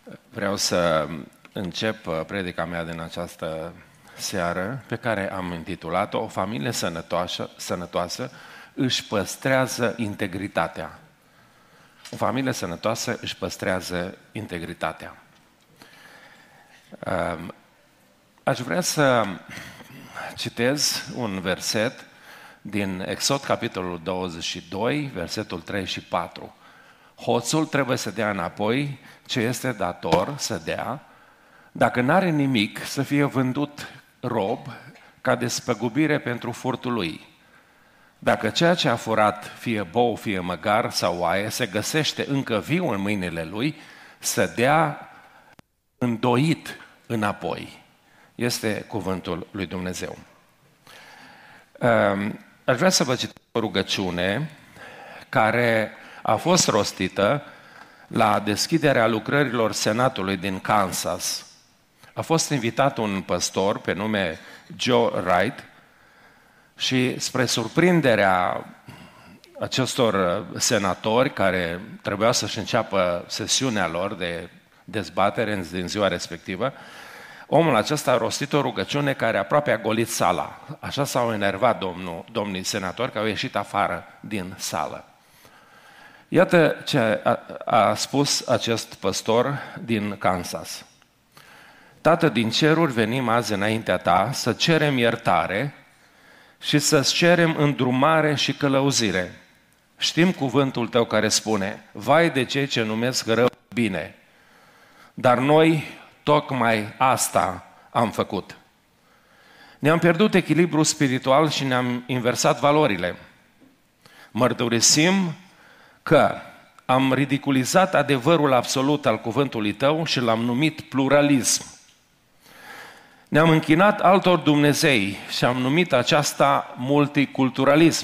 Vreau să încep predica mea din această seară, pe care am intitulat-o O familie sănătoasă își păstrează integritatea. O familie sănătoasă își păstrează integritatea. Aș vrea să citez un verset din Exod, capitolul 22, versetul 3 și 4. Hoțul trebuie să dea înapoi ce este dator să dea, dacă n-are nimic să fie vândut rob ca despăgubire pentru furtul lui. Dacă ceea ce a furat, fie bou, fie măgar sau oaie, se găsește încă viu în mâinile lui, să dea îndoit înapoi. Este cuvântul lui Dumnezeu. Aș vrea să vă citesc o rugăciune care a fost rostită la deschiderea lucrărilor Senatului din Kansas. A fost invitat un păstor pe nume Joe Wright și, spre surprinderea acestor senatori care trebuiau să-și înceapă sesiunea lor de dezbatere din ziua respectivă, omul acesta a rostit o rugăciune care aproape a golit sala. Așa s-au enervat domnii senatori că au ieșit afară din sală. Iată ce a spus acest păstor din Kansas. Tată din ceruri, venim azi înaintea ta să cerem iertare și să-ți cerem îndrumare și călăuzire. Știm cuvântul tău care spune, vai de cei ce numesc rău bine, dar noi tocmai asta am făcut. Ne-am pierdut echilibrul spiritual și ne-am inversat valorile. Mărturisim că am ridiculizat adevărul absolut al cuvântului tău și l-am numit pluralism. Ne-am închinat altor Dumnezei și am numit aceasta multiculturalism.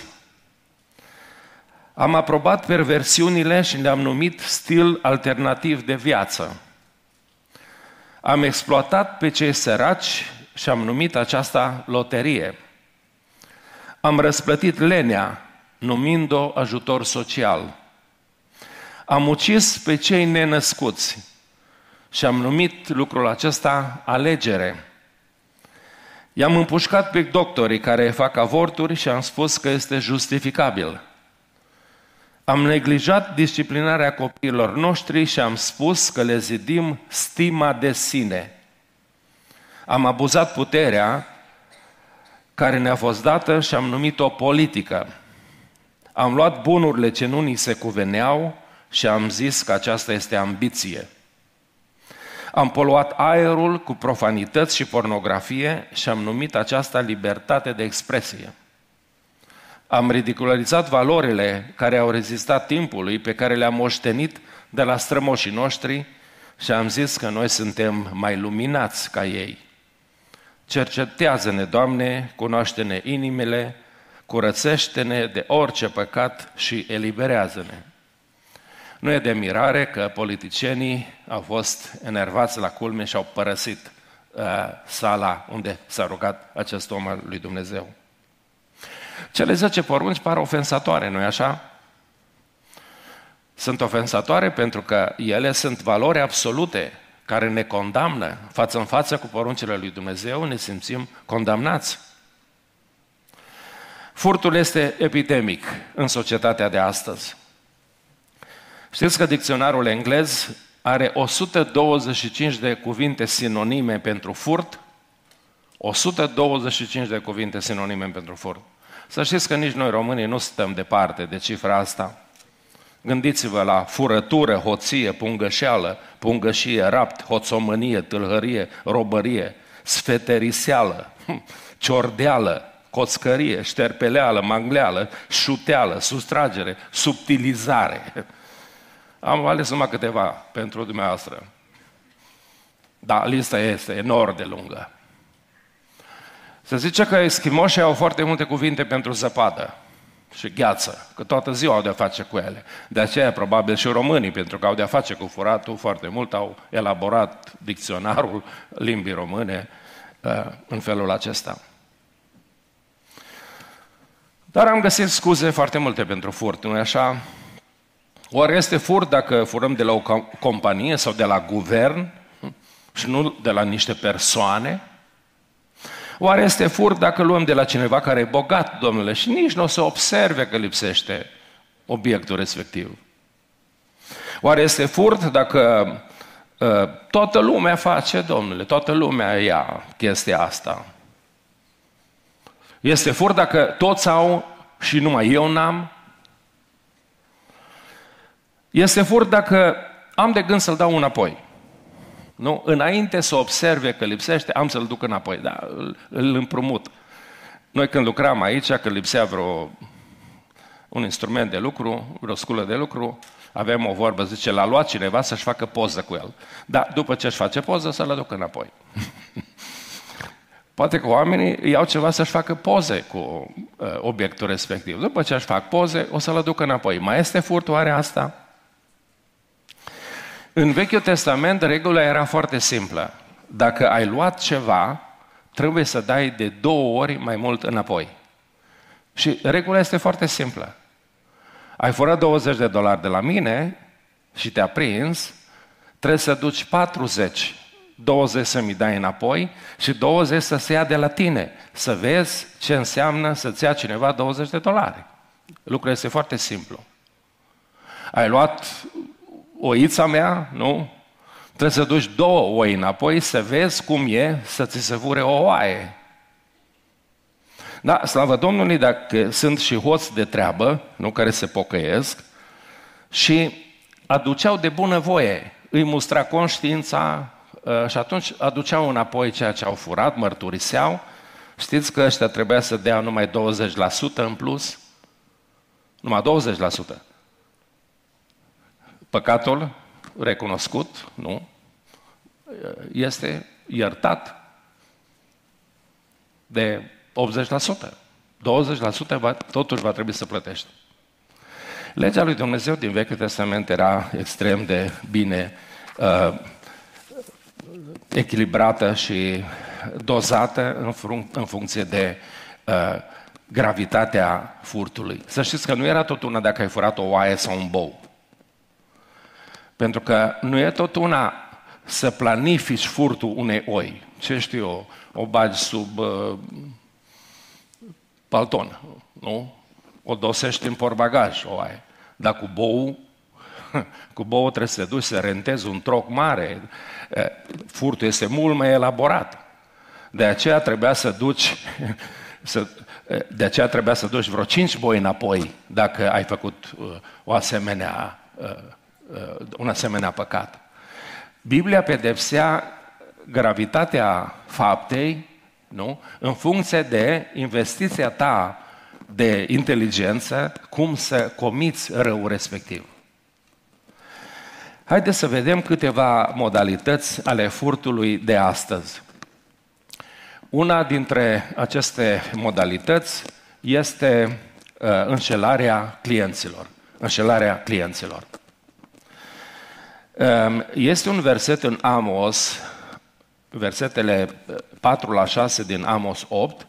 Am aprobat perversiunile și le-am numit stil alternativ de viață. Am exploatat pe cei săraci și am numit aceasta loterie. Am răsplătit lenea, numind-o ajutor social. Am ucis pe cei nenăscuți și am numit lucrul acesta alegere. I-am împușcat pe doctorii care fac avorturi și am spus că este justificabil. Am neglijat disciplinarea copiilor noștri și am spus că le zidim stima de sine. Am abuzat puterea care ne-a fost dată și am numit-o politică. Am luat bunurile ce nu ni se cuveneau și am zis că aceasta este ambiție. Am poluat aerul cu profanități și pornografie și am numit aceasta libertate de expresie. Am ridicularizat valorile care au rezistat timpului, pe care le-am moștenit de la strămoșii noștri și am zis că noi suntem mai luminați ca ei. Cercetează-ne, Doamne, cunoaște-ne inimile, curățește-ne de orice păcat și eliberează-ne. Nu e de mirare că politicienii au fost enervați la culme și au părăsit sala unde s-a rugat acest om al lui Dumnezeu. Cele 10 porunci par ofensatoare, nu-i așa? Sunt ofensatoare pentru că ele sunt valori absolute care ne condamnă. Față în față cu poruncile lui Dumnezeu ne simțim condamnați. Furtul este epidemic în societatea de astăzi. Știți că dicționarul englez are 125 de cuvinte sinonime pentru furt? 125 de cuvinte sinonime pentru furt. Să știți că nici noi românii nu stăm departe de cifra asta. Gândiți-vă la furătură, hoție, pungășeală, pungășie, rapt, hoțomănie, tâlhărie, robărie, sfeteriseală, ciordeală, coțcărie, șterpeleală, mangleală, șuteală, sustragere, subtilizare. Am ales numai câteva pentru dumneavoastră. Da, lista este enorm de lungă. Se zice că eschimoșii au foarte multe cuvinte pentru zăpadă și gheață, că toată ziua au de-a face cu ele. De aceea, probabil, și românii, pentru că au de-a face cu furatul foarte mult, au elaborat dicționarul limbii române în felul acesta. Dar am găsit scuze foarte multe pentru furt, nu-i așa? Oare este furt dacă furăm de la o companie sau de la guvern și nu de la niște persoane? Oare este furt dacă luăm de la cineva care e bogat, domnule, și nici nu o să observe că lipsește obiectul respectiv? Oare este furt dacă toată lumea face, domnule, toată lumea ia chestia asta? Este furt dacă toți au și numai eu n-am? Este furt dacă am de gând să-l dau înapoi. Nu? Înainte să observe că lipsește, am să-l duc înapoi, dar îl împrumut. Noi când lucram aici, când lipsea un instrument de lucru, vreo sculă de lucru, aveam o vorbă, zice, l-a luat cineva să-și facă poză cu el. Dar după ce își face poză, să-l aduc înapoi. Poate că oamenii iau ceva să-și facă poze cu obiectul respectiv. După ce își fac poze, o să-l aduc înapoi. Mai este furt oare asta? În Vechiul Testament, regula era foarte simplă. Dacă ai luat ceva, trebuie să dai de 2 ori mai mult înapoi. Și regula este foarte simplă. Ai furat $20 de la mine și te-a prins, trebuie să duci 40, 20 să-mi dai înapoi și 20 să se ia de la tine. Să vezi ce înseamnă să-ți ia cineva $20. Lucrul este foarte simplu. Ai luat oița mea, nu? Trebuie să duci 2 oi înapoi să vezi cum e să ți se fure o oaie. Da, slavă Domnului, dacă sunt și hoți de treabă, nu, care se pocăiesc și aduceau de bunăvoie, îi mustra conștiința și atunci aduceau înapoi ceea ce au furat, mărturiseau. Știți că ăștia trebuia să dea numai 20% în plus? Numai 20%. Păcatul recunoscut, nu? Este iertat de 80%. 20% totuși va trebui să plătești. Legea lui Dumnezeu din Vechiul Testament era extrem de bine echilibrată și dozată în funcție de gravitatea furtului. Să știți că nu era tot una dacă ai furat o oaie sau un bou. Pentru că nu e tot una să planifici furtul unei oi. Ce știu eu, o bagi sub palton, nu? O dosești în portbagaj, o oaie. Dar cu bou trebuie să te duci să rentezi un troc mare. Furtul este mult mai elaborat. De aceea trebuia să duci vreo 5 boi înapoi dacă ai făcut un asemenea păcat. Biblia pedepsea gravitatea faptei, nu? În funcție de investiția ta de inteligență, cum să comiți răul respectiv. Haideți să vedem câteva modalități ale furtului de astăzi. Una dintre aceste modalități este înșelarea clienților. Înșelarea clienților. Este un verset în Amos, versetele 4-6 din Amos 8,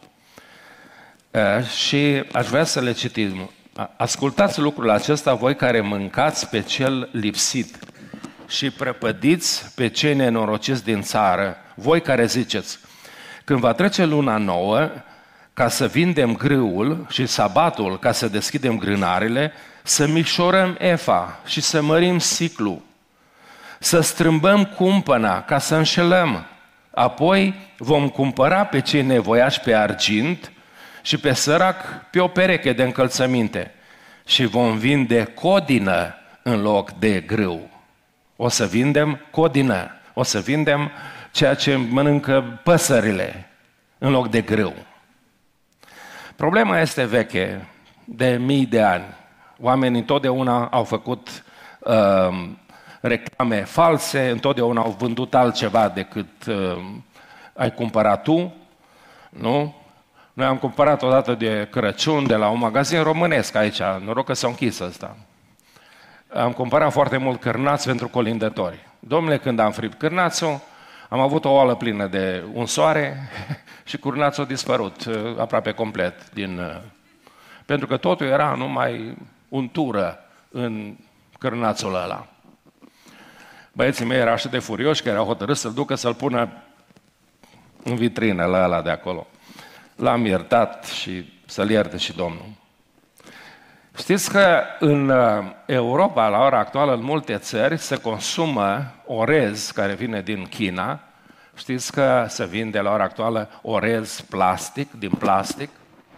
și aș vrea să le citim. Ascultați lucrul acesta, voi care mâncați pe cel lipsit și prăpădiți pe cei nenorociți din țară, voi care ziceți, când va trece luna nouă, ca să vindem grâul și sabatul ca să deschidem grânarele, să micșorăm efa și să mărim siclu, să strâmbăm cumpăna ca să înșelăm. Apoi vom cumpăra pe cei nevoiași pe argint și pe sărac pe o pereche de încălțăminte și vom vinde codină în loc de grâu. O să vindem codină, o să vindem ceea ce mănâncă păsările în loc de grâu. Problema este veche, de mii de ani. Oamenii întotdeauna au făcut reclame false, întotdeauna au vândut altceva decât ai cumpărat tu, nu? Noi am cumpărat odată de Crăciun de la un magazin românesc aici, noroc că s-a închis ăsta. Am cumpărat foarte mult cârnați pentru colindători. Domnule, când am fript cârnațul, am avut o oală plină de unsoare și cârnațul a dispărut aproape complet. Pentru că totul era numai untură în cârnațul ăla. Băieții mei erau așa de furioși că erau hotărâți să-l ducă să-l pună în vitrină la ăla de acolo. L-am iertat și să-l ierte și Domnul. Știți că în Europa, la ora actuală, în multe țări, se consumă orez care vine din China. Știți că se vinde la ora actuală orez plastic, din plastic?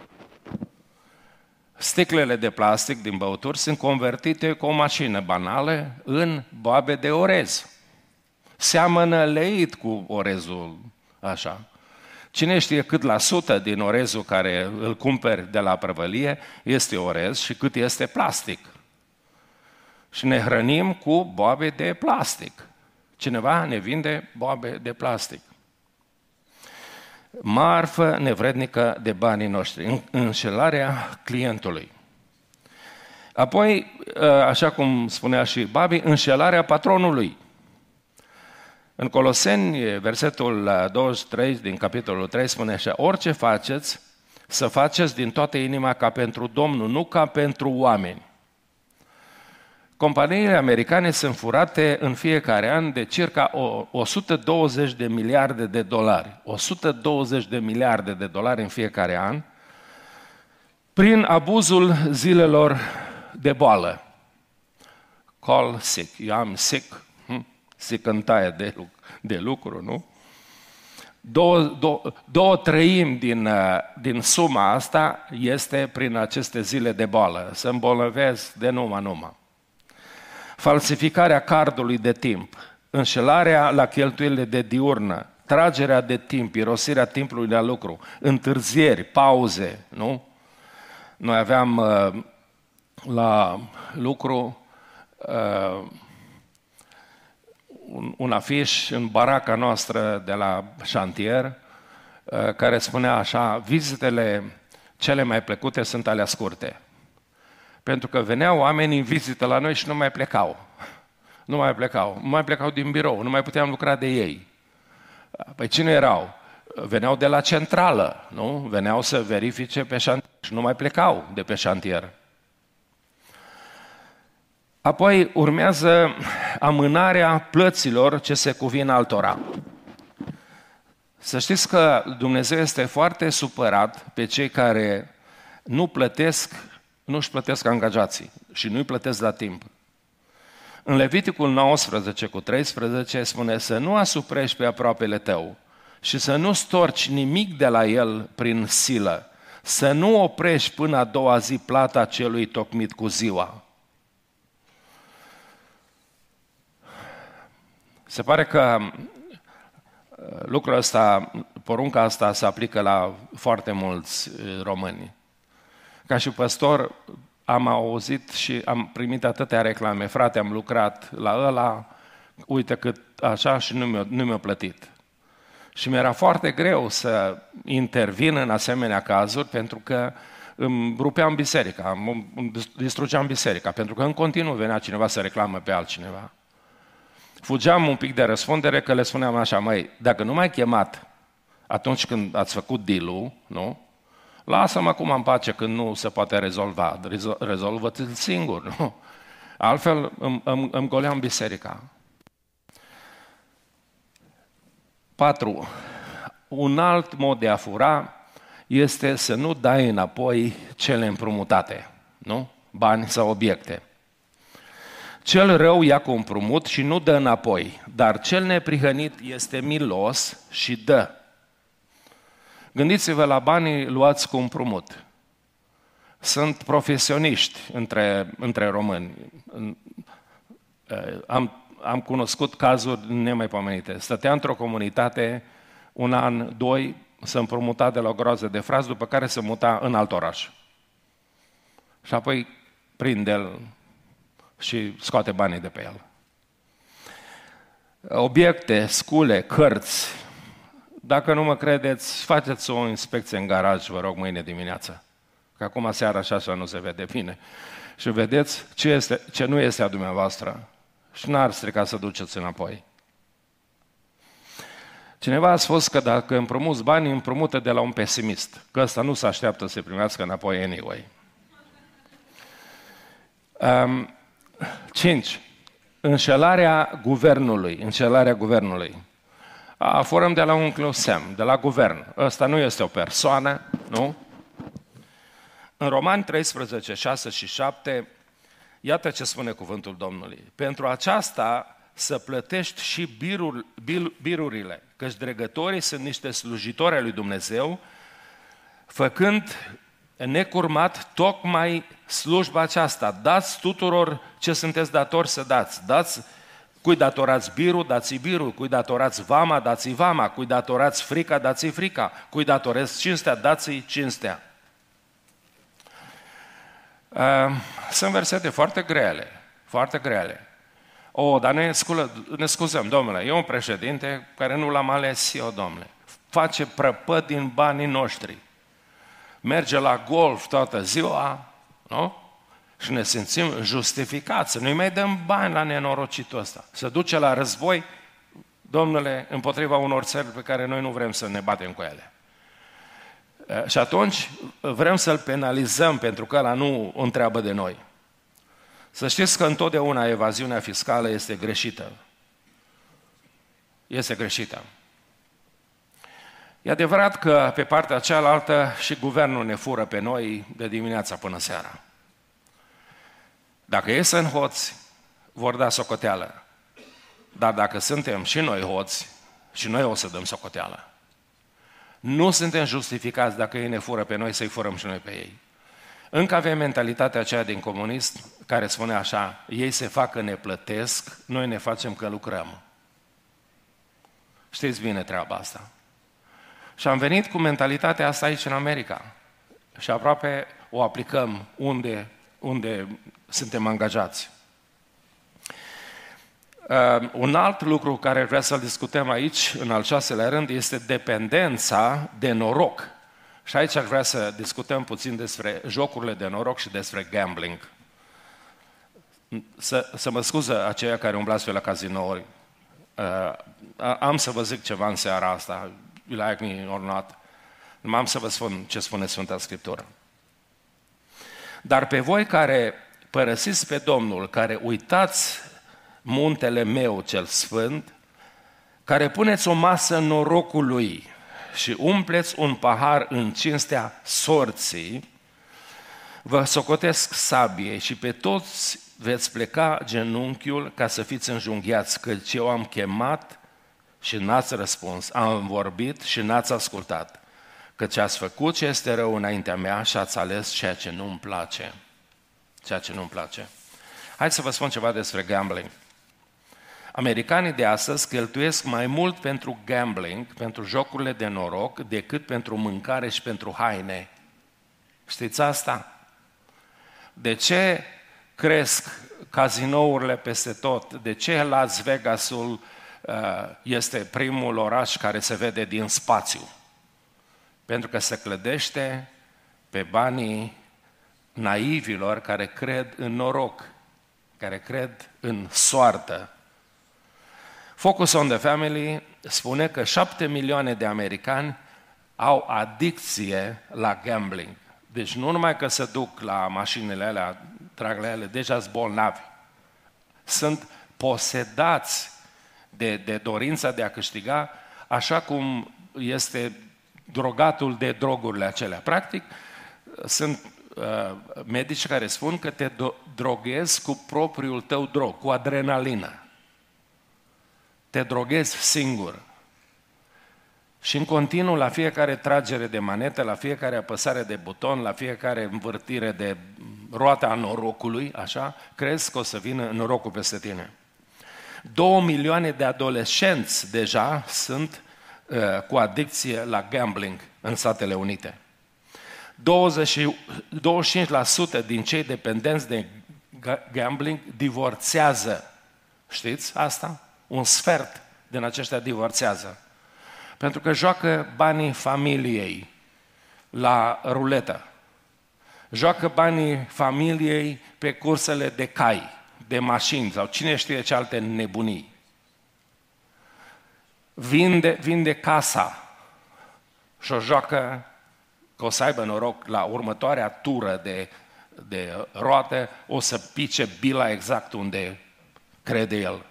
Sticlele de plastic din băuturi sunt convertite cu o mașină banală în boabe de orez. Seamănă leit cu orezul așa. Cine știe cât la sută din orezul care îl cumperi de la prăvălie este orez și cât este plastic. Și ne hrănim cu boabe de plastic. Cineva ne vinde boabe de plastic. Marfă nevrednică de banii noștri, înșelarea clientului. Apoi, așa cum spunea și Babi, înșelarea patronului. În Coloseni, versetul 23 din capitolul 3 spune așa: orice faceți, să faceți din toată inima ca pentru Domnul, nu ca pentru oameni. Companiile americane sunt furate în fiecare an de circa 120 de miliarde de dolari. 120 de miliarde de dolari în fiecare an prin abuzul zilelor de boală. Call sick. Eu am sick. Sicântaie de lucru, nu? Două treimi din suma asta este prin aceste zile de boală. Se îmbolnăvesc de numai. Falsificarea cardului de timp, înșelarea la cheltuielile de diurnă, tragerea de timp, irosirea timpului la lucru, întârzieri, pauze, nu? Noi aveam la lucru un afiș în baraca noastră de la șantier care spunea așa: vizitele cele mai plăcute sunt alea scurte. Pentru că veneau oameni în vizită la noi și nu mai plecau. Nu mai plecau din birou, nu mai puteam lucra de ei. Păi cine erau? Veneau de la centrală, nu? Veneau să verifice pe șantier și nu mai plecau de pe șantier. Apoi urmează amânarea plăților ce se cuvin altora. Să știți că Dumnezeu este foarte supărat pe cei care nu-și plătesc angajații și nu-i plătesc la timp. În Leviticul 19 cu 13 spune să nu asuprești pe aproapele tău și să nu storci nimic de la el prin silă, să nu oprești până a doua zi plata celui tocmit cu ziua. Se pare că lucrul ăsta, porunca asta se aplică la foarte mulți români. Ca și păstor am auzit și am primit atâtea reclame. Frate, am lucrat la ăla, uite cât așa și nu mi-a plătit. Și mi-era foarte greu să intervin în asemenea cazuri pentru că îmi rupeam biserica, îmi distrugeam biserica, pentru că în continuu venea cineva să reclamă pe altcineva. Fugeam un pic de răspundere că le spuneam așa: măi, dacă nu m-ai chemat atunci când ați făcut deal-ul, nu? Lasă-mă acum în pace când nu se poate rezolva. Rezolvă-ți-l singur, nu? Altfel îmi goleam biserica. 4. Un alt mod de a fura este să nu dai înapoi cele împrumutate, nu? Bani sau obiecte. Cel rău ia cu împrumut și nu dă înapoi, dar cel neprihănit este milos și dă. Gândiți-vă la banii luați cu împrumut. Sunt profesioniști între români. Am cunoscut cazuri nemaipomenite. Stătea într-o comunitate un an, doi, se împrumuta de la o groază de frați, după care se muta în alt oraș. Și apoi prinde-l și scoate banii de pe el. Obiecte, scule, cărți. Dacă nu mă credeți, faceți o inspecție în garaj, vă rog, mâine dimineață. Că acum seara așa nu se vede bine. Și vedeți ce nu este a dumneavoastră. Și n-ar strica să duceți înapoi. Cineva a spus că dacă împrumuți bani, împrumută de la un pesimist. Că ăsta nu se așteaptă să se primească înapoi anyway. 5. Înșelarea guvernului. Furăm de la unchiul Sem, de la guvern. Ăsta nu este o persoană, nu? În Romani 13, 6 și 7, iată ce spune cuvântul Domnului. Pentru aceasta să plătești și birurile, căci dregătorii sunt niște slujitori ai lui Dumnezeu, făcând necurmat tocmai slujba aceasta. Dați tuturor ce sunteți datori să dați. Cui datorați birul, dați-i birul. Cui datorați vama, dați-i vama. Cui datorați frica, dați-i frica. Cui datorezi cinstea, dați-i cinstea. Sunt versete foarte grele. Dar ne scuzăm, domnule, e un președinte care nu l-am ales eu, domnule. Face prăpăd din banii noștri. Merge la golf toată ziua, nu? Și ne simțim justificați, să nu-i mai dăm bani la nenorocitul ăsta. Se duce la război, domnule, împotriva unor țări pe care noi nu vrem să ne batem cu ele. Și atunci vrem să-l penalizăm pentru că ăla nu întreabă de noi. Să știți că întotdeauna evaziunea fiscală este greșită. Este greșită. E adevărat că pe partea cealaltă și guvernul ne fură pe noi de dimineața până seara. Dacă ies în hoți, vor da socoteală. Dar dacă suntem și noi hoți, și noi o să dăm socoteală. Nu suntem justificați dacă ei ne fură pe noi să-i furăm și noi pe ei. Încă avem mentalitatea aceea din comunist care spune așa, ei se fac că ne plătesc, noi ne facem că lucrăm. Știți bine treaba asta. Și am venit cu mentalitatea asta aici în America. Și aproape o aplicăm unde suntem angajați. Un alt lucru care vreau să-l discutăm aici, în al 6-lea rând, este dependența de noroc. Și aici aș vrea să discutăm puțin despre jocurile de noroc și despre gambling. Să mă scuză aceia care umblați pe la cazinouri. Am să vă zic ceva în seara asta, you like me or not. Am să vă spun ce spune Sfânta Scriptură. Dar pe voi care părăsiți pe Domnul, care uitați muntele meu cel sfânt, care puneți o masă norocului și umpleți un pahar în cinstea sorții, vă socotesc sabie și pe toți veți pleca genunchiul ca să fiți înjunghiați, căci eu am chemat și n-ați răspuns, am vorbit și n-ați ascultat, căci ați făcut ce este rău înaintea mea și ați ales ceea ce nu-mi place. Ceea ce nu-mi place. Hai să vă spun ceva despre gambling. Americanii de astăzi cheltuiesc mai mult pentru gambling, pentru jocurile de noroc, decât pentru mâncare și pentru haine. Știți asta? De ce cresc cazinourile peste tot? De ce Las Vegasul este primul oraș care se vede din spațiu? Pentru că se clădește pe banii naivilor care cred în noroc, care cred în soartă. Focus on the Family spune că 7 milioane de americani au adicție la gambling. Deci nu numai că se duc la mașinile alea, trag la ele, deja sunt bolnavi. Sunt posedați de dorința de a câștiga, așa cum este drogatul de drogurile acelea. Practic, sunt medici care spun că te droghezi cu propriul tău drog, cu adrenalină. Te droghezi singur. Și în continuu, la fiecare tragere de manetă, la fiecare apăsare de buton, la fiecare învârtire de roata norocului, așa, crezi că o să vină norocul peste tine. 2 milioane de adolescenți deja sunt cu adicție la gambling în Statele Unite. 25% din cei dependenți de gambling divorțează. Știți asta? Un sfert din aceștia divorțează. Pentru că joacă banii familiei la ruletă. Joacă banii familiei pe cursele de cai, de mașini sau cine știe ce alte nebunii. Vinde casa și o joacă că o să aibă noroc la următoarea tură de de roate, o să pice bila exact unde crede el.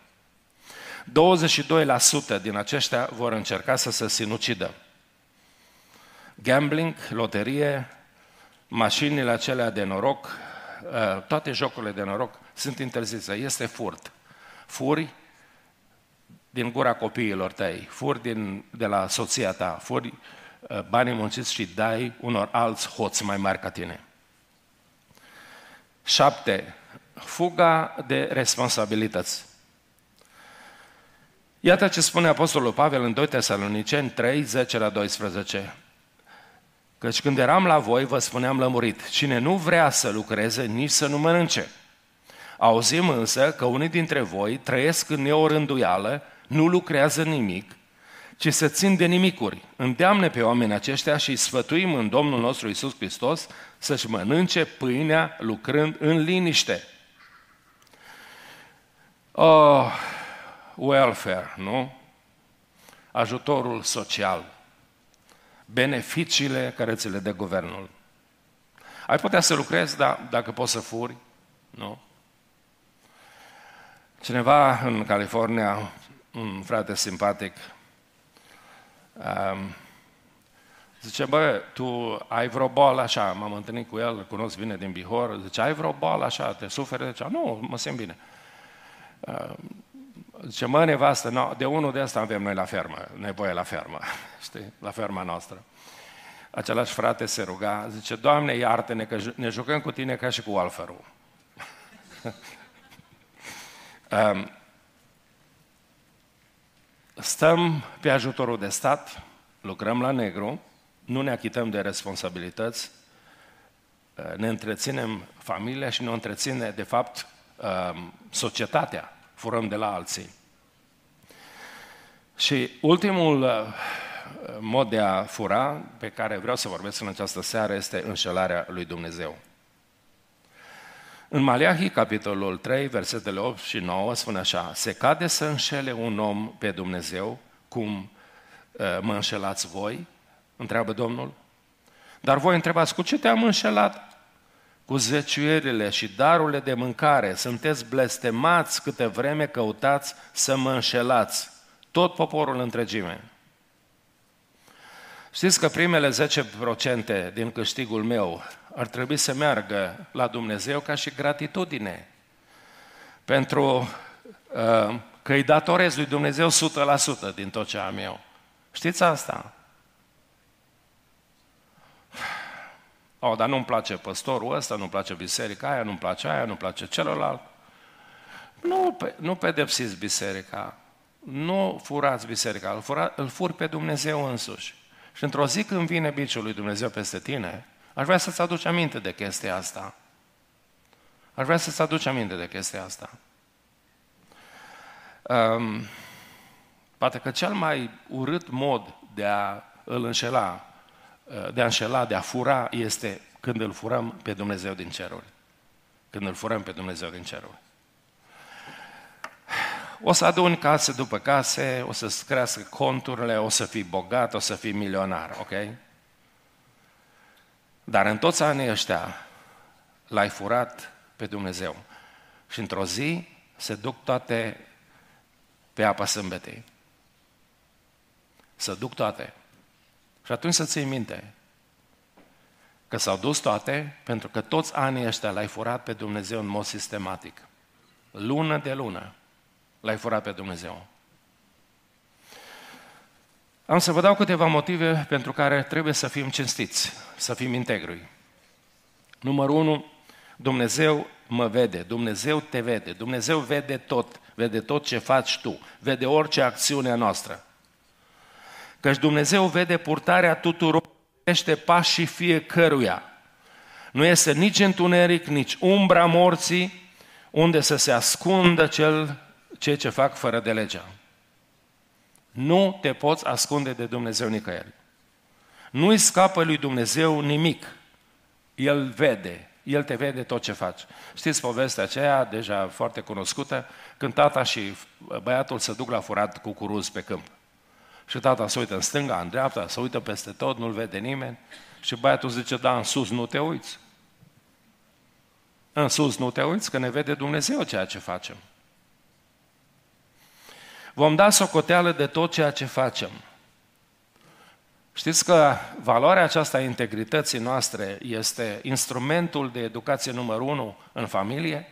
22% din aceștia vor încerca să se sinucidă. Gambling, loterie, mașinile acelea de noroc, toate jocurile de noroc sunt interzise. Este furt. Furi din gura copiilor tăi, furi de la soția ta, furi banii munciți și dai unor alți hoți mai mari ca tine. 7. Fuga de responsabilități. Iată ce spune Apostolul Pavel în 2 Tesaloniceni 3, 10-12. Căci când eram la voi, vă spuneam lămurit, cine nu vrea să lucreze, nici să nu mănânce. Auzim însă că unii dintre voi trăiesc în neorânduială, nu lucrează nimic, ci se țin de nimicuri. Îndeamnă pe oamenii aceștia și îi sfătuim în Domnul nostru Iisus Hristos să-și mănânce pâinea lucrând în liniște. Welfare, nu? Ajutorul social. Beneficiile care ți le dă guvernul. Ai putea să lucrezi, dar dacă poți să furi, nu? Cineva în California, un frate simpatic, zice, bă, tu ai vreo boală așa, m-am întâlnit cu el, îl cunosc bine din Bihor, zice, ai vreo boală așa, te suferi? Zice, nu, mă simt bine. Zice, mă, nevastă, no, de unul de asta avem noi la fermă, nevoie la fermă, știi, la ferma noastră. Același frate se ruga, zice, Doamne, iartă-ne că ne jucăm cu tine ca și cu Walferul. Stăm pe ajutorul de stat, lucrăm la negru, nu ne achităm de responsabilități, ne întreținem familia și ne întreține, de fapt, societatea. Furăm de la alții. Și ultimul mod de a fura pe care vreau să vorbesc în această seară este înșelarea lui Dumnezeu. În Maleahi, capitolul 3, versetele 8 și 9, spune așa, se cade să înșele un om pe Dumnezeu, cum mă înșelați voi? Întreabă Domnul. Dar voi întrebați, cu ce te-am înșelat? Cu zeciuielile și darurile de mâncare, sunteți blestemați câte vreme căutați să mă înșelați, tot poporul întregime. Știți că primele 10% din câștigul meu ar trebui să meargă la Dumnezeu ca și gratitudine, pentru că îi datorez lui Dumnezeu 100% din tot ce am eu. Știți asta? Dar nu-mi place păstorul ăsta, nu-mi place biserica aia, nu-mi place aia, nu-mi place celălalt. Nu pedepsiți biserica, nu furați biserica, îl furi pe Dumnezeu însuși. Și într-o zi când vine biciul lui Dumnezeu peste tine, aș vrea să-ți aduci aminte de chestia asta. Aș vrea să-ți aduci aminte de chestia asta. Poate că cel mai urât mod de a îl înșela, de a fura, este când îl furăm pe Dumnezeu din ceruri. Când îl furăm pe Dumnezeu din ceruri. O să aduni case după case, o să-ți crească conturile, o să fii bogat, o să fii milionar, ok? Dar în toți anii ăștia l-ai furat pe Dumnezeu. Și într-o zi se duc toate pe apa sâmbetei. Se duc toate. Și atunci să ții minte că s-au dus toate pentru că toți anii ăștia l-ai furat pe Dumnezeu în mod sistematic. Lună de lună l-ai furat pe Dumnezeu. Am să vă dau câteva motive pentru care trebuie să fim cinstiți, să fim integri. Numărul 1, Dumnezeu mă vede, Dumnezeu te vede, Dumnezeu vede tot ce faci tu, vede orice acțiune a noastră. Căci Dumnezeu vede purtarea tuturor, vedește pașii fiecăruia. Nu este nici întuneric, nici umbra morții, unde să se ascundă cei ce fac fără de legea. Nu te poți ascunde de Dumnezeu nicăieri. Nu-i scapă lui Dumnezeu nimic. El vede, El te vede tot ce faci. Știți povestea aceea, deja foarte cunoscută, când tata și băiatul se duc la furat cucuruz pe câmp. Și tata se uită în stânga, în dreapta, se uită peste tot, nu-l vede nimeni. Și băiatul zice, da, în sus nu te uiți. În sus nu te uiți, că ne vede Dumnezeu ceea ce facem. Vom da socoteală de tot ceea ce facem. Știți că valoarea aceasta a integrității noastre este instrumentul de educație numărul 1 în familie?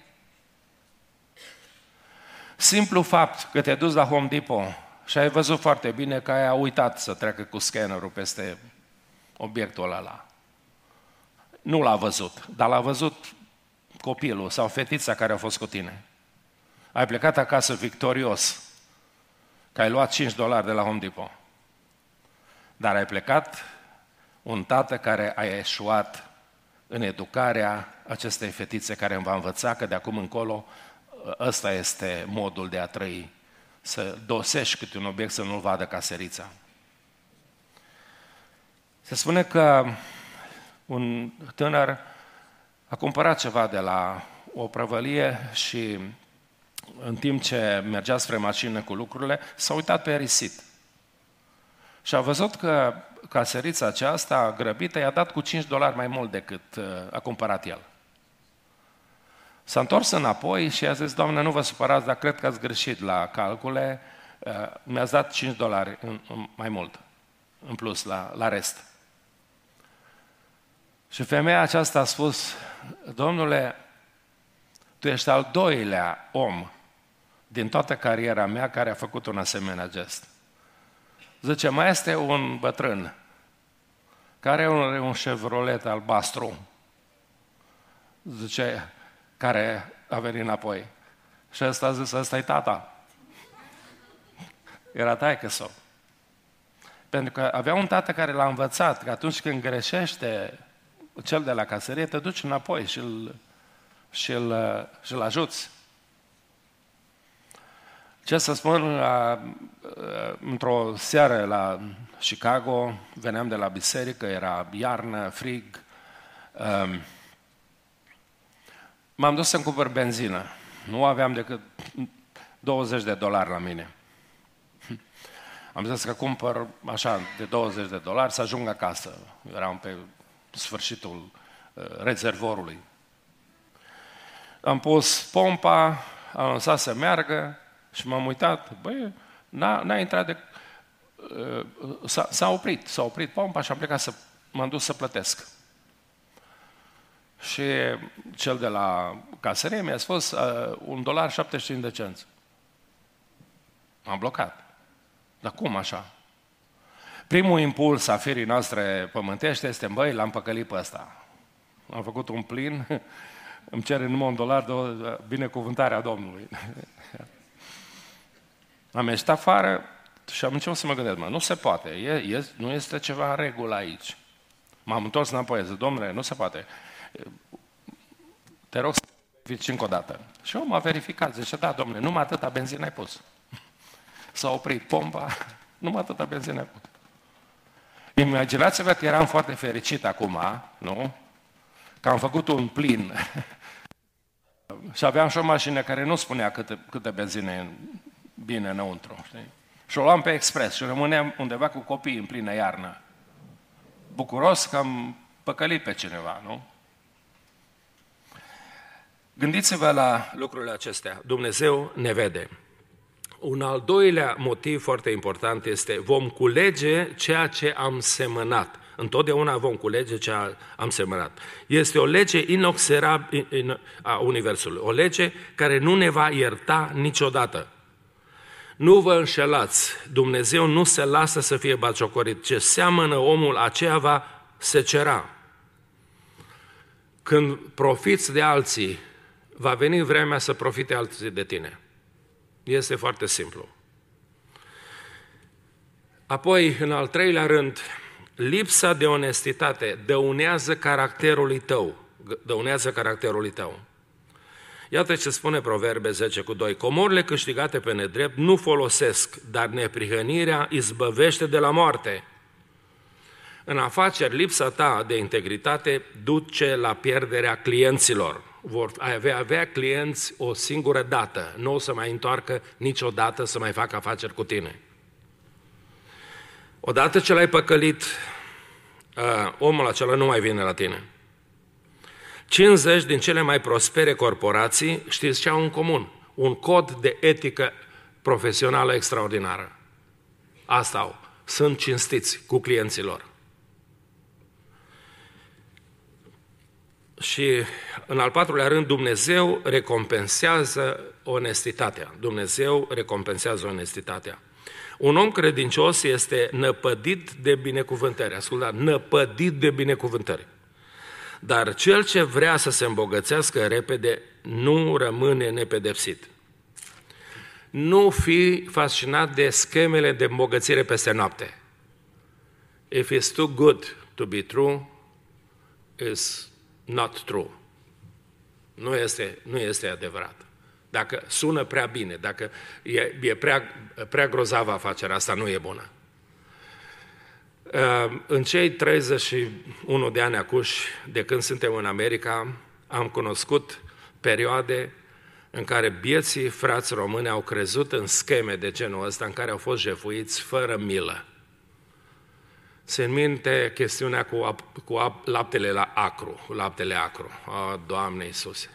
Simplu fapt că te-ai dus la Home Depot și ai văzut foarte bine că ai uitat să treacă cu scannerul peste obiectul ăla. Nu l-a văzut, dar l-a văzut copilul sau fetița care a fost cu tine. Ai plecat acasă victorios, că ai luat $5 de la Home Depot. Dar ai plecat un tată care a eșuat în educarea acestei fetițe care îmi va învăța că de acum încolo ăsta este modul de a trăi. Să dosești câte un obiect să nu-l vadă caserița. Se spune că un tânăr a cumpărat ceva de la o prăvălie și în timp ce mergea spre mașină cu lucrurile, s-a uitat pe risit. Și a văzut că caserița aceasta grăbită i-a dat cu $5 mai mult decât a cumpărat el. S-a întors înapoi și a zis: Doamne, nu vă supărați, dar cred că ați greșit la calcule, mi-ați dat $5 mai mult, în plus, la rest. Și femeia aceasta a spus: Domnule, tu ești al doilea om din toată cariera mea care a făcut un asemenea gest. Zice, mai este un bătrân care are un Chevrolet albastru, zice, care a venit înapoi. Și ăsta a zis, ăsta e tata. Era taică-său. Pentru că avea un tată care l-a învățat că atunci când greșește cel de la caserie, te duci înapoi și îl ajuți. Ce să spun, într-o seară la Chicago, veneam de la biserică, era iarnă, frig, m-am dus să-mi cumpăr benzină. Nu aveam decât $20 la mine. Am zis că cumpăr așa de $20 să ajung acasă. Eram pe sfârșitul rezervorului. Am pus pompa, am lăsat să meargă și m-am uitat. Băi, n-a intrat s-a oprit pompa și am plecat m-am dus să plătesc. Și cel de la caserie mi-a spus $1.75. M-am blocat. Dar cum așa? Primul impuls a firii noastre pământești este, băi, l-am păcălit pe ăsta. Am făcut un plin, îmi cere numai $1 de binecuvântarea Domnului. Am ieșit afară și am început să mă gândesc, nu se poate, nu este ceva în regulă aici. M-am întors înapoi, zic, domnule, nu se poate. Te rog să verifici încă o dată. Și omul a verificat, zice, da, domnule, numai atâta benzină ai pus. S-a oprit pompa, numai atâta benzină ai pus. Imaginați-vă că eram foarte fericit acum, nu? Că am făcut un plin și aveam și o mașină care nu spunea câtă benzină e bine înăuntru. Știi? Și o luam pe expres și rămâneam undeva cu copiii în plină iarnă. Bucuros că am păcălit pe cineva, nu? Gândiți-vă la lucrurile acestea. Dumnezeu ne vede. Un al doilea motiv foarte important este vom culege ceea ce am semănat. Întotdeauna vom culege ce am semănat. Este o lege inoxerabilă a Universului. O lege care nu ne va ierta niciodată. Nu vă înșelați. Dumnezeu nu se lasă să fie batjocorit. Ce seamănă omul, aceea va secera. Când profiți de alții, va veni vremea să profite alții de tine. Este foarte simplu. Apoi, în al treilea rând, lipsa de onestitate dăunează caracterului tău. Dăunează caracterului tău. Iată ce spune Proverbe 10:2. Comorile câștigate pe nedrept nu folosesc, dar neprihănirea izbăvește de la moarte. În afaceri, lipsa ta de integritate duce la pierderea clienților. Ai avea clienți o singură dată, nu o să mai întoarcă niciodată să mai facă afaceri cu tine. Odată ce l-ai păcălit, omul acela nu mai vine la tine. 50 din cele mai prospere corporații, știți ce au în comun? Un cod de etică profesională extraordinară. Asta au. Sunt cinstiți cu clienții lor. Și în al patrulea rând, Dumnezeu recompensează onestitatea. Dumnezeu recompensează onestitatea. Un om credincios este năpădit de binecuvântări. Ascultați, năpădit de binecuvântări. Dar cel ce vrea să se îmbogățească repede nu rămâne nepedepsit. Nu fi fascinat de schemele de îmbogățire peste noapte. If it's too good to be true, it's not true. Nu este adevărat. Dacă sună prea bine, dacă e prea grozavă afacerea asta, nu e bună. În cei 31 de ani acuși, de când suntem în America, am cunoscut perioade în care bieții frați români au crezut în scheme de genul ăsta, în care au fost jefuiți fără milă. Se minte chestiunea cu laptele acru. Doamne Iisuse!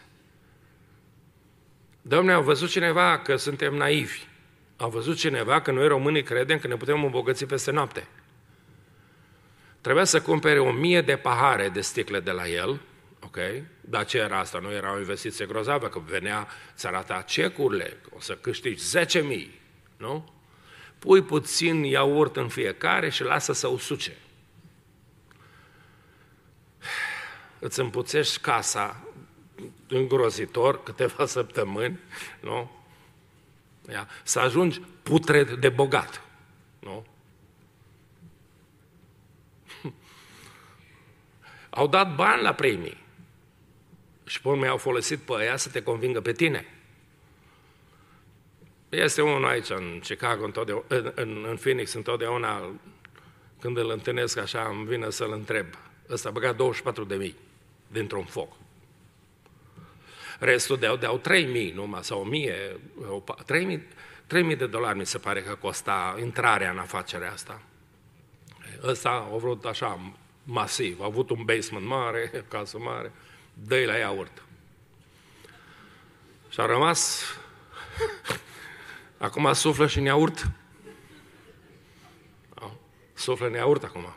Doamne, au văzut cineva că suntem naivi. Au văzut cineva că noi românii credem că ne putem îmbogăți peste noapte. Trebuia să cumpere 1000 de pahare de sticle de la el, ok? Dar ce era asta? Nu era o investiție grozavă, că venea, ți arata cecurile, o să câștigi 10.000, nu? Pui puțin iaurt în fiecare și lasă să usuce. Îți împuțești casa îngrozitor câteva săptămâni, nu? Să ajungi putred de bogat, nu? Au dat bani la premii și pe urmă au folosit pe aia să te convingă pe tine. Este unul aici în Chicago, în Phoenix, întotdeauna când îl întâlnesc așa, îmi vine să-l întreb. Ăsta a băgat 24.000 dintr-un foc. Restul deau 3.000 numai, sau 1.000, 3.000 de dolari mi se pare că costa intrarea în afacerea asta. Ăsta a vrut așa masiv, a avut un basement mare, casă mare, dă-i la iaurt. Și a rămas, acum suflă și în iaurt. Suflă în iaurt acum.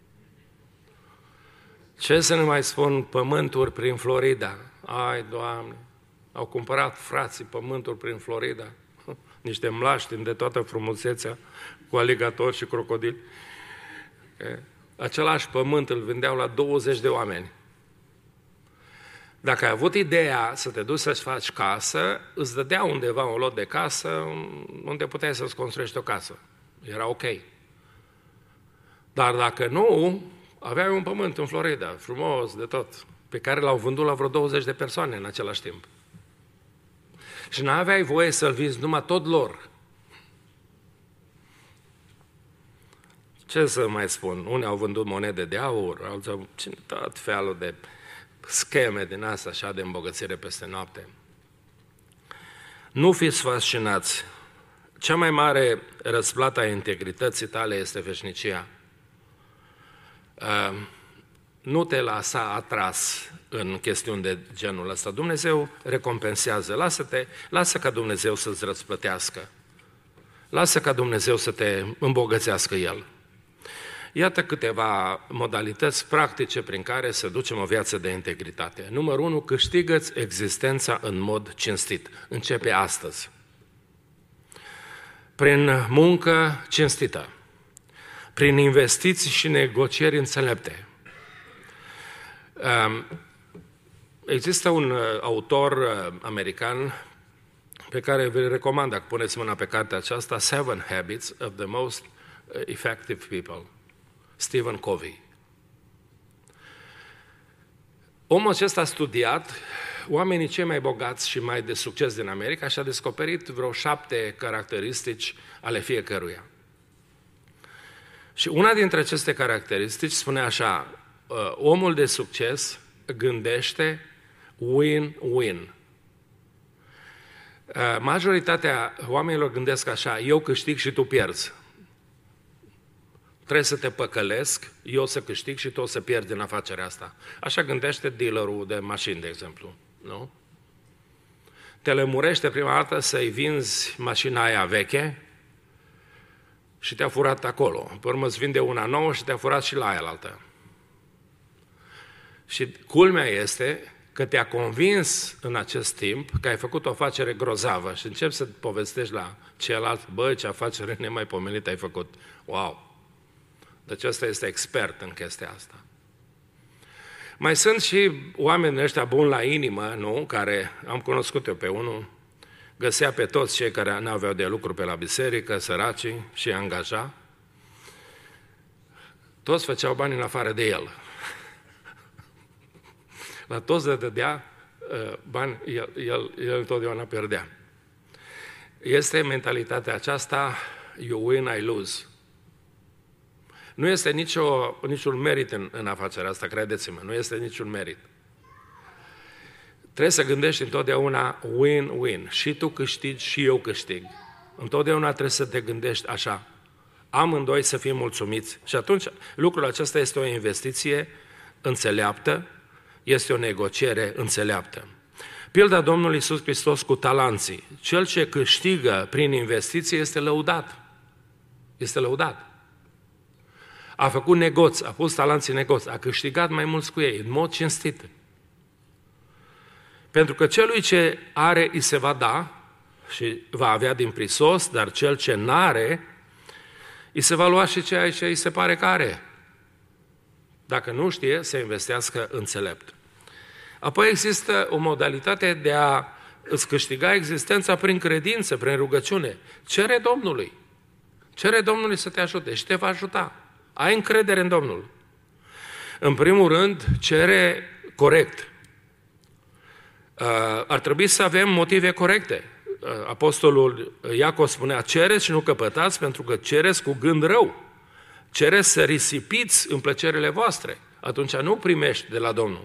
Ce să ne mai spun, pământuri prin Florida. Ai, Doamne, au cumpărat frații pământuri prin Florida, niște mlaștini de toată frumusețea, cu aligatori și crocodili. Același pământ îl vindeau la 20 de oameni. Dacă ai avut ideea să te duci să-ți faci casă, îți dădea undeva un lot de casă unde puteai să-ți construiești o casă. Era ok. Dar dacă nu, aveai un pământ în Florida, frumos de tot, pe care l-au vândut la vreo 20 de persoane în același timp. Și n-aveai voie să-l vinzi numai tot lor. Ce să mai spun? Unii au vândut monede de aur, alții au tot felul de scheme din asta, așa, de îmbogățire peste noapte. Nu fiți fascinați. Cea mai mare răsplată a integrității tale este veșnicia. Nu te lasa atras în chestiuni de genul ăsta. Dumnezeu recompensează. Lasă ca Dumnezeu să-ți răsplătească. Lasă ca Dumnezeu să te îmbogățească El. Iată câteva modalități practice prin care să ducem o viață de integritate. Numărul 1, câștigă-ți existența în mod cinstit. Începe astăzi. Prin muncă cinstită, prin investiții și negocieri înțelepte. Există un autor american pe care vi-l recomand, dacă puneți mâna pe cartea aceasta, 7 Habits of the Most Effective People. Stephen Covey. Omul acesta a studiat oamenii cei mai bogați și mai de succes din America și a descoperit vreo 7 caracteristici ale fiecăruia. Și una dintre aceste caracteristici spune așa: omul de succes gândește win-win. Majoritatea oamenilor gândesc așa: eu câștig și tu pierzi. trebuie să te păcălesc, eu să câștig și tu o să pierzi din afacerea asta. Așa gândește dealerul de mașini, de exemplu. Nu? Te lămurește prima dată să-i vinzi mașina aia veche și te-a furat acolo. Pe urmă îți vinde una nouă și te-a furat și la aia altă. Și culmea este că te-a convins în acest timp că ai făcut o afacere grozavă și începi să povestești la celălalt, bă, ce afacere nemaipomenită ai făcut. Wow! Deci ăsta este expert în chestia asta. Mai sunt și oameni ăștia buni la inimă, nu? Care, am cunoscut eu pe unul, găsea pe toți cei care n-aveau de lucru pe la biserică, săracii, și îi angaja. Toți făceau bani în afară de el. La toți le dădea bani, el întotdeauna pierdea. Este mentalitatea aceasta, you win, I lose. Nu este niciun merit în afacerea asta, credeți-mă, nu este niciun merit. Trebuie să gândești întotdeauna win-win. Și tu câștigi și eu câștig. Întotdeauna trebuie să te gândești așa. Amândoi să fim mulțumiți. Și atunci lucrul acesta este o investiție înțeleaptă, este o negociere înțeleaptă. Pilda Domnului Iisus Hristos cu talanții. Cel ce câștigă prin investiție este lăudat. Este lăudat. A făcut negoț, a pus talanții în negoț, a câștigat mai mulți cu ei, în mod cinstit. Pentru că celui ce are îi se va da și va avea din prisos, dar cel ce n-are, îi se va lua și ceea ce îi se pare că are. Dacă nu știe, să investească înțelept. Apoi există o modalitate de a îți câștiga existența prin credință, prin rugăciune. Cere Domnului. Cere Domnului să te ajute și te va ajuta. Ai încredere în Domnul. În primul rând, cere corect. Ar trebui să avem motive corecte. Apostolul Iacov spunea, cereți și nu căpătați, pentru că cereți cu gând rău. Cereți să risipiți în plăcerile voastre. Atunci nu primești de la Domnul.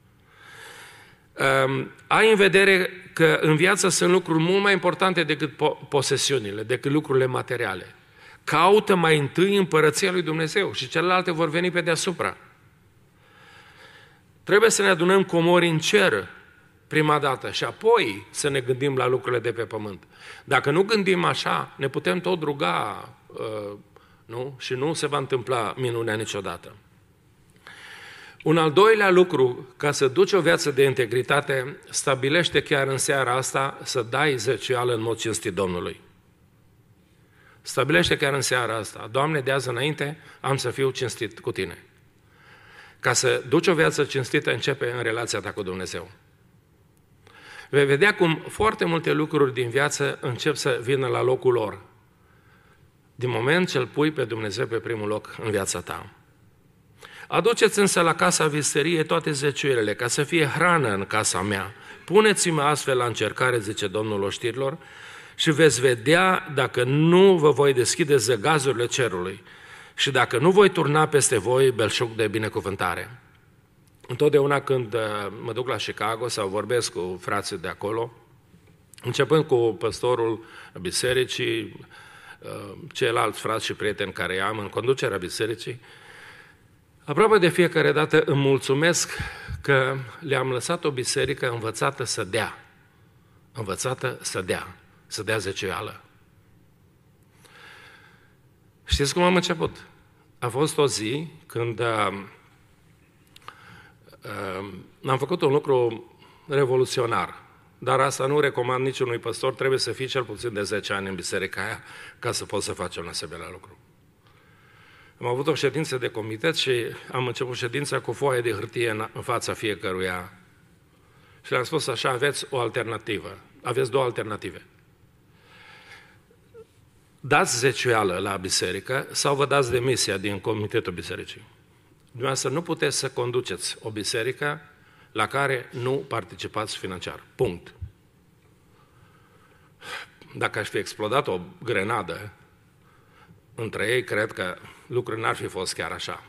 Ai în vedere că în viață sunt lucruri mult mai importante decât posesiunile, decât lucrurile materiale. Caută mai întâi împărăția lui Dumnezeu și celelalte vor veni pe deasupra. Trebuie să ne adunăm comori în cer prima dată și apoi să ne gândim la lucrurile de pe pământ. Dacă nu gândim așa, ne putem tot ruga, nu? Și nu se va întâmpla minunea niciodată. Un al doilea lucru, ca să duci o viață de integritate, stabilește chiar în seara asta să dai zeciuială în mod cinstit Domnului. Stabilește chiar în seara asta. Doamne, de azi înainte am să fiu cinstit cu Tine. Ca să duci o viață cinstită, începe în relația ta cu Dumnezeu. Vei vedea cum foarte multe lucruri din viață încep să vină la locul lor. Din moment ce îl pui pe Dumnezeu pe primul loc în viața ta. Aduceți însă la casa visteriei toate zeciuielile, ca să fie hrană în casa mea. Puneți-mă astfel la încercare, zice Domnul oștirilor, și veți vedea dacă nu vă voi deschide zăgazurile cerului și dacă nu voi turna peste voi belșug de binecuvântare. Întotdeauna când mă duc la Chicago sau vorbesc cu frații de acolo, începând cu păstorul bisericii, ceilalți frați și prieteni care am în conducerea bisericii, aproape de fiecare dată îmi mulțumesc că le-am lăsat o biserică învățată să dea. Învățată să dea zeciuială. Știți cum am început? A fost o zi când am făcut un lucru revoluționar, dar asta nu recomand niciunui păstor, trebuie să fii cel puțin de 10 ani în biserica aia ca să poți să faci un asemenea lucru. Am avut o ședință de comitet și am început ședința cu foaie de hârtie în fața fiecăruia. Și le-am spus așa, aveți o alternativă. Aveți două alternative. Dați zeciuială la biserică sau vă dați demisia din comitetul bisericii. Dumneavoastră nu puteți să conduceți o biserică la care nu participați financiar. Punct. Dacă aș fi explodat o grenadă între ei, cred că lucrurile n-ar fi fost chiar așa.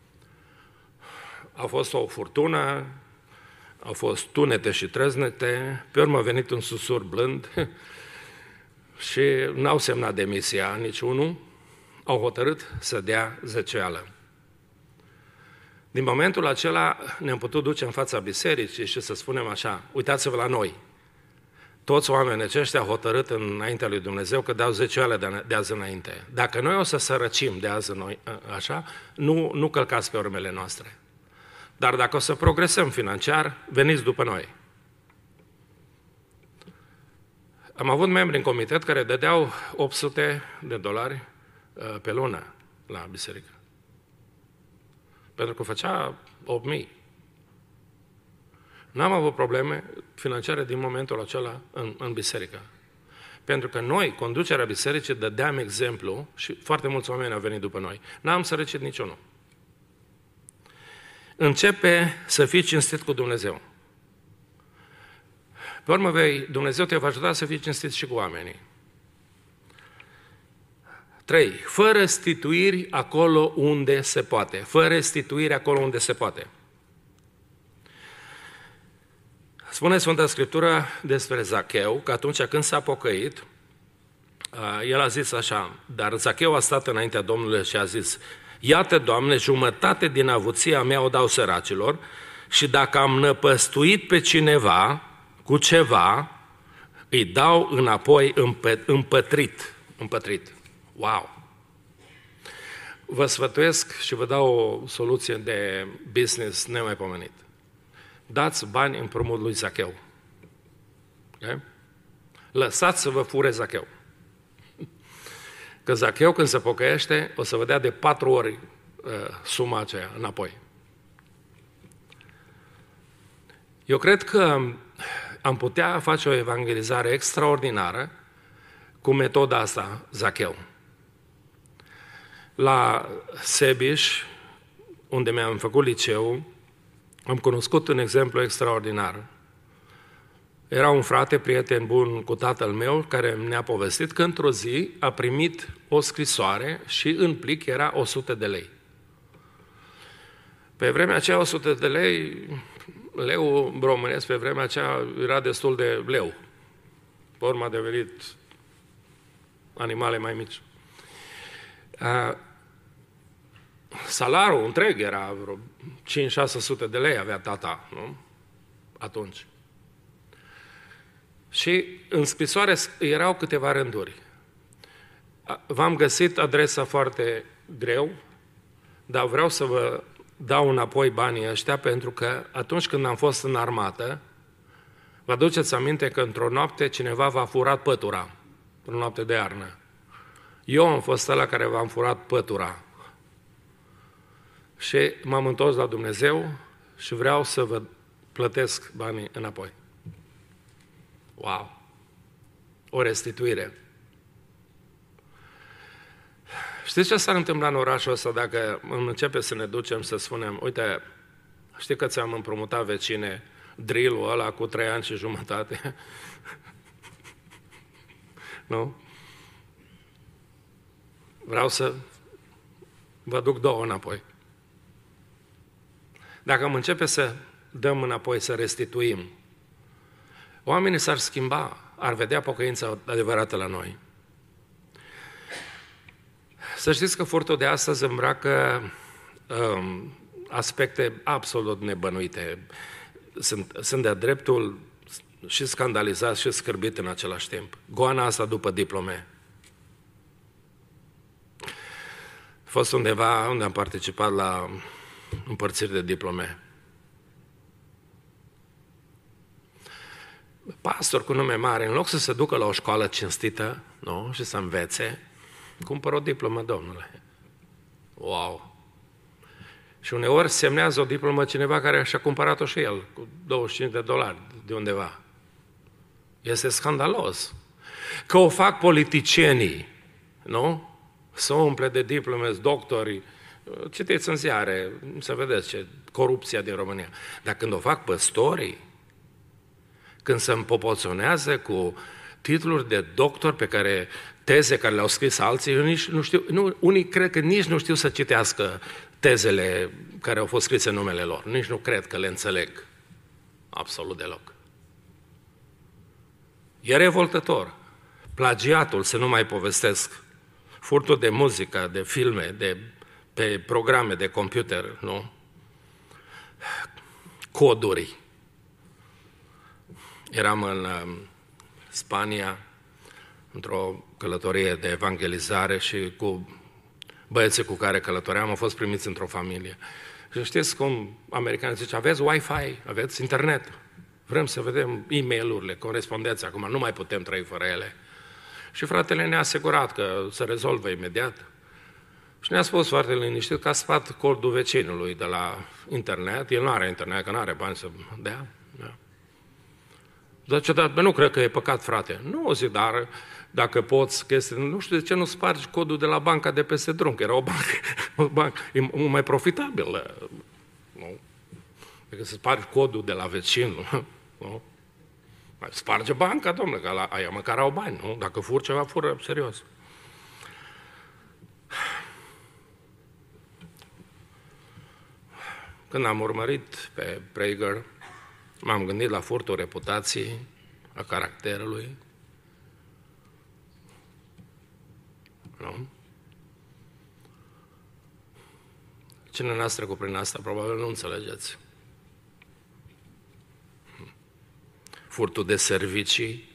A fost o furtună, au fost tunete și trăznete, pe urmă a venit un susur blând și n-au semnat demisia niciunul, au hotărât să dea zeciuială. Din momentul acela ne-am putut duce în fața bisericii și să spunem așa, uitați-vă la noi. Toți oamenii aceștia au hotărât înaintea lui Dumnezeu că dau zeciuială de azi înainte. Dacă noi o să sărăcim de azi așa, nu călcați pe urmele noastre. Dar dacă o să progresăm financiar, veniți după noi. Am avut membri în comitet care dădeau $800 pe lună la biserică. Pentru că făcea 8.000. N-am avut probleme financiare din momentul acela în biserică. Pentru că noi, conducerea bisericii, dădeam exemplu și foarte mulți oameni au venit după noi. N-am sărăcit niciunul. Începe să fii cinstit cu Dumnezeu. Pe urmă, Dumnezeu te va ajuta să fii cinstit și cu oamenii. 3. Fă restituiri acolo unde se poate. Fă restituiri acolo unde se poate. Spune Sfânta Scriptură despre Zacheu că atunci când s-a pocăit, el a zis așa, dar Zacheu a stat înaintea Domnului și a zis, iată, Doamne, jumătate din avuția mea o dau săracilor și dacă am năpăstuit pe cineva cu ceva, îi dau înapoi împătrit. Wow! Vă sfătuiesc și vă dau o soluție de business nemaipomenit. Dați bani împrumut lui Zacheu. Okay? Lăsați să vă fure Zacheu. Că Zacheu, când se pocăiește, o să vă dea de 4 ori suma aceea înapoi. Eu cred că am putea face o evangelizare extraordinară cu metoda asta, Zacheu. La Sebiș, unde mi-am făcut liceu, am cunoscut un exemplu extraordinar. Era un frate, prieten bun cu tatăl meu, care ne-a povestit că într-o zi a primit o scrisoare și în plic era 100 de lei. Pe vremea aceea 100 de lei, leu românesc, pe vremea aceea era destul de leu. Pe urmă a devenit animale mai mici. Salarul întreg era vreo 5-600 de lei avea tata, nu? Atunci. Și în scrisoare erau câteva rânduri. V-am găsit adresa foarte greu, dar vreau să vă dau înapoi banii ăștia, pentru că atunci când am fost în armată, vă aduceți aminte că într-o noapte cineva v-a furat pătura, într-o noapte de iarnă. Eu am fost ăla care v-am furat pătura. Și m-am întors la Dumnezeu și vreau să vă plătesc banii înapoi. Wow! O restituire. Știți ce s-ar întâmpla în orașul ăsta dacă începe să ne ducem să spunem, uite, știi că ți-am împrumutat vecine drill-ul ăla cu 3 ani și jumătate? Nu? Vreau să vă duc 2 înapoi. Dacă am începe să dăm înapoi, să restituim, oamenii s-ar schimba, ar vedea pocăința adevărată la noi. Să știți că furtul de astăzi îmbracă aspecte absolut nebănuite. Sunt de-a dreptul și scandalizat și scârbit în același timp. Goana asta după diplome. A fost undeva unde am participat la împărțiri de diplome. Pastor cu nume mare, în loc să se ducă la o școală cinstită, nu? Și să învețe, cumpără o diplomă, domnule. Wow! Și uneori semnează o diplomă cineva care și-a cumpărat-o și el, cu $25 de undeva. Este scandalos. Că o fac politicienii, nu? Să umple de diplome, doctori. Citiți în ziare, să vedeți ce corupția din România. Dar când o fac păstorii, când se împopoțonează cu titluri de doctor pe care, teze care le-au scris alții, eu nici nu știu, unii cred că nici nu știu să citească tezele care au fost scrise în numele lor. Nici nu cred că le înțeleg. Absolut deloc. E revoltător. Plagiatul, să nu mai povestesc. furtul de muzică, de filme, pe programe de computer, nu? Coduri. Eram în Spania, într-o călătorie de evangelizare și cu băieții cu care călătoream au fost primiți într-o familie. Și știți cum americanii zice, aveți Wi-Fi, aveți internet, vrem să vedem e-mail-urile, corespondența, acum nu mai putem trăi fără ele. Și fratele ne-a asigurat că se rezolvă imediat. Și ne-a spus foarte liniștit că a spart codul vecinului de la internet. El nu are internet, că nu are bani să dea. Da. Dar nu cred că e păcat, frate. Nu, zic, dar dacă poți, nu știu de ce nu spargi codul de la banca de peste drum, că era o bancă e mai profitabil. Nu? Decât să spargi codul de la vecin. Nu? Sparge banca, domnule, că aia măcar au bani, nu? Dacă fur ceva, fură serios. Când am urmărit pe Prager, m-am gândit la furtul reputației, a caracterului. Nu? Cine n-a trecut prin asta, probabil nu înțelegeți. Furtul de servicii,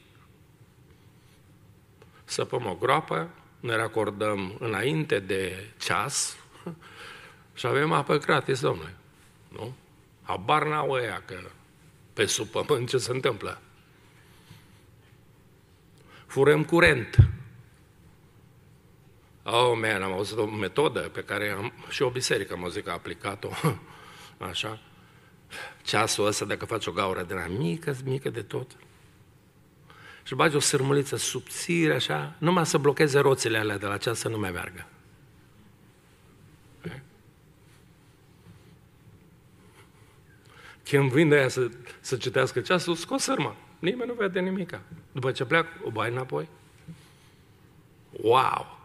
săpăm o groapă, ne racordăm înainte de ceas și avem apă gratis, domnule. Nu? Habar n-au ăia că pe sub pământ ce se întâmplă. Furăm curent. Oh, man, am auzit o metodă pe care și o biserică am auzit că a aplicat-o. Așa. Ceasul ăsta, dacă faci o gaură de la mică de tot, și bagi o sârmuliță subțire, așa, numai să blocheze roțile alea de la ceas să nu mai meargă. Când vine aia să citească ceasul, scos sârma. Nimeni nu vede nimica. După ce pleacă, o bai înapoi. Wow!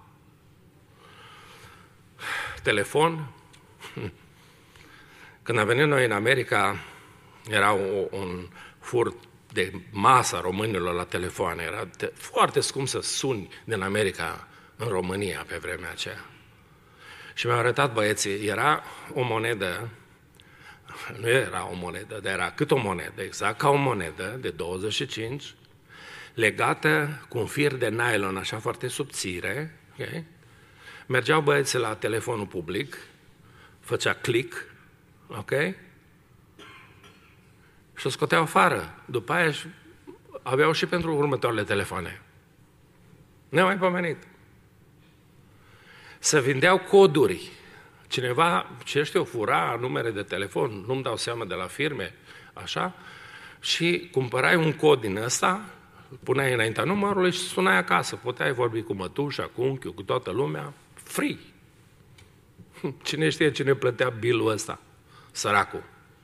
Telefon. Când am venit noi în America, era un furt de masă a românilor la telefoane. Era foarte scump să suni din America în România pe vremea aceea. Și mi-au arătat băieții, era o monedă, nu era o monedă, dar era cât o monedă, exact ca o monedă de 25, legată cu un fir de nylon așa foarte subțire. Okay? Mergeau băieții la telefonul public, făcea click, ok? Și o scoteau afară. După aia aveau și pentru următoarele telefoane. Ne-am mai pomenit. Se vindeau coduri. Cineva, ce știu, fura numere de telefon, nu-mi dau seama de la firme, așa, și cumpărai un cod din ăsta, puneai înaintea numărului și sunai acasă. Puteai vorbi cu mătușa, cu unchiul, cu toată lumea, free. Cine știe cine plătea bilul ăsta? Săracul.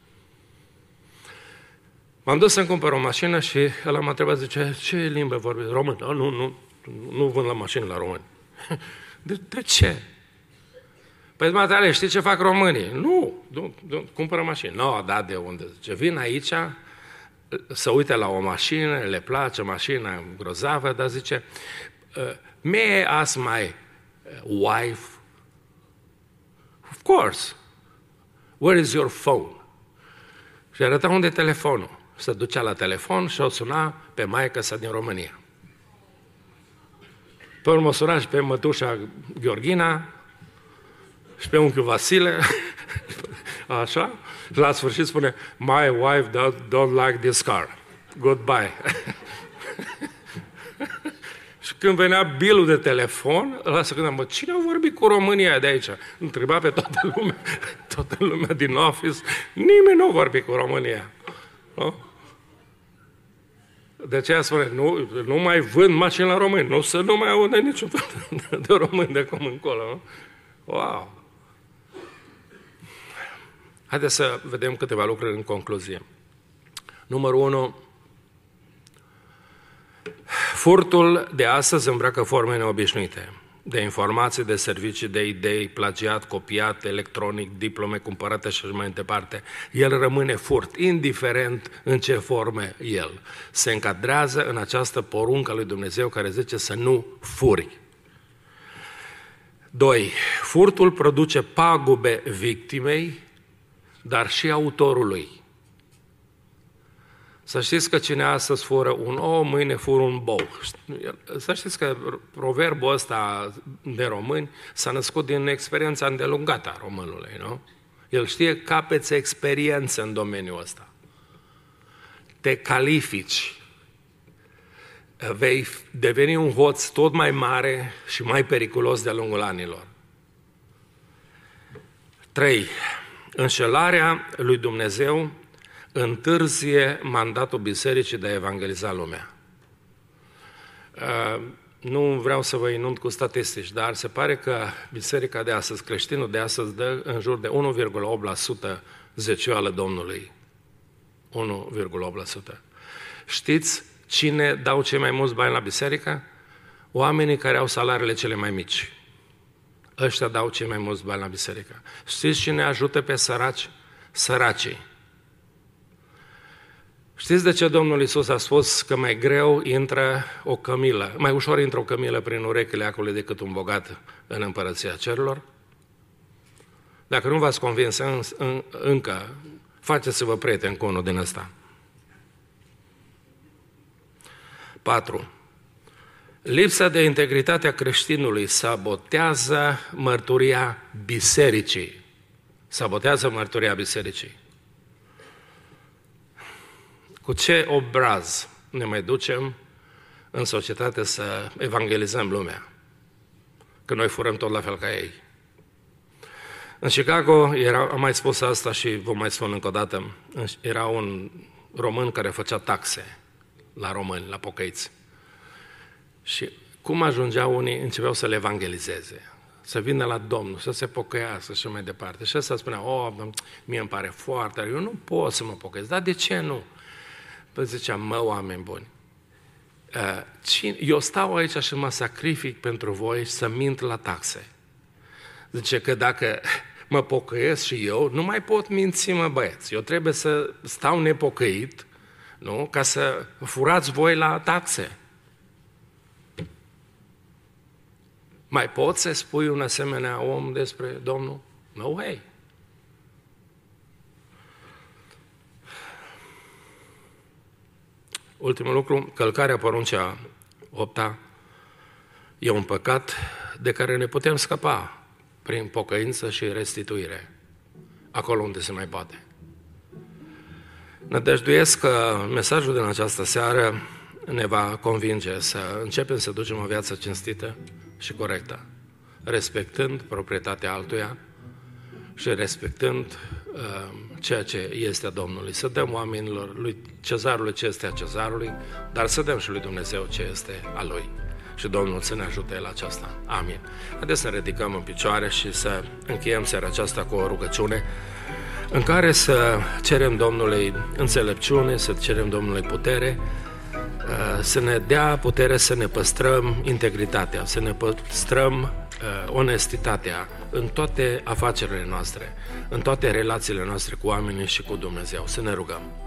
M-am dus să-mi cumpăr o mașină și ăla m-a întrebat, zice, ce limbă vorbiți? Român? Nu vând la mașini la români. De ce? Păi, matale, știi ce fac românii? Nu, cumpără mașini. Nu, da, de unde? Zice, vin aici, să uite la o mașină, le place mașina grozavă, dar zice, may I ask my wife? Of course. Where is your phone? Și arăta unde e telefonul. Se ducea la telefon și o suna pe maică-sa din România. Pe urmă o suna și pe mătușa Gheorghina și pe unchiul Vasile, așa, și la sfârșit spune, my wife don't like this car. Goodbye. Și când venea bilul de telefon, ăla se gândea, mă, cine a vorbit cu România de aici? Întreba pe toată lumea din office, nimeni nu a vorbit cu România. Nu? De aceea spune, nu mai vând mașini la români, nu mai aude niciodată de români de acum încolo. Nu? Wow! Haideți să vedem câteva lucruri în concluzie. Numărul 1. Furtul de astăzi îmbracă forme neobișnuite. De informații, de servicii, de idei, plagiat, copiat, electronic, diplome cumpărate și mai departe. El rămâne furt, indiferent în ce forme el. Se încadrează în această poruncă lui Dumnezeu care zice să nu furi. 2. Furtul produce pagube victimei, dar și autorului. Să știți că cine astăzi fură un ou, mâine fură un bou. Să știți că proverbul ăsta de români s-a născut din experiența îndelungată a românului, nu? El știe că capeți experiență în domeniul ăsta. Te califici. Vei deveni un hoț tot mai mare și mai periculos de-a lungul anilor. 3. Înșelarea lui Dumnezeu întârzie mandatul bisericii de a evangeliza lumea. Nu vreau să vă inund cu statistici, dar se pare că biserica de astăzi, creștinul de astăzi, dă în jur de 1,8% zecioală Domnului. 1,8%. Știți cine dau cei mai mulți bani la biserică? Oamenii care au salariile cele mai mici. Ăștia dau cei mai mulți bani la biserică. Știți cine ajută pe săraci? Săracii. Știți de ce Domnul Iisus a spus că mai greu intră o cămilă, mai ușor intră o cămilă prin urechile acolo decât un bogat în împărăția cerurilor? Dacă nu v-ați convins încă, faceți-vă prieten cu unul din ăsta. 4. Lipsa de integritate a creștinului sabotează mărturia bisericii. Sabotează mărturia bisericii. Cu ce obraz ne mai ducem în societate să evangelizăm lumea? Că noi furăm tot la fel ca ei. În Chicago, am mai spus asta și vom mai spune încă o dată, era un român care făcea taxe la români, la pocăiți. Și cum ajungeau unii, începeau să le evangelizeze, să vină la Domnul, să se pocăiască și mai departe. Și ăsta spunea, mie îmi pare foarte rău, eu nu pot să mă pocăiesc. Dar de ce nu? Păi ziceam, oameni buni, eu stau aici și mă sacrific pentru voi să mint la taxe. Zice că dacă mă pocăiesc și eu, nu mai pot minți, băieți. Eu trebuie să stau nepocăit, nu? Ca să furați voi la taxe. Mai poți să spui un asemenea om despre Domnul? No way. Ultimul lucru, călcarea poruncea 8-a e un păcat de care ne putem scăpa prin pocăință și restituire, acolo unde se mai poate. Nădăjduiesc că mesajul din această seară ne va convinge să începem să ducem o viață cinstită și corectă, respectând proprietatea altuia și respectând ceea ce este a Domnului. Să dăm oamenilor, lui Cezarului ce este a Cezarului, dar să dăm și lui Dumnezeu ce este a Lui. Și Domnul să ne ajute la aceasta. Amin. Haideți să ne ridicăm în picioare și să încheiem seara aceasta cu o rugăciune în care să cerem Domnului înțelepciune, să cerem Domnului putere, să ne dea putere să ne păstrăm integritatea, să ne păstrăm onestitatea în toate afacerile noastre, în toate relațiile noastre cu oamenii și cu Dumnezeu. Să ne rugăm.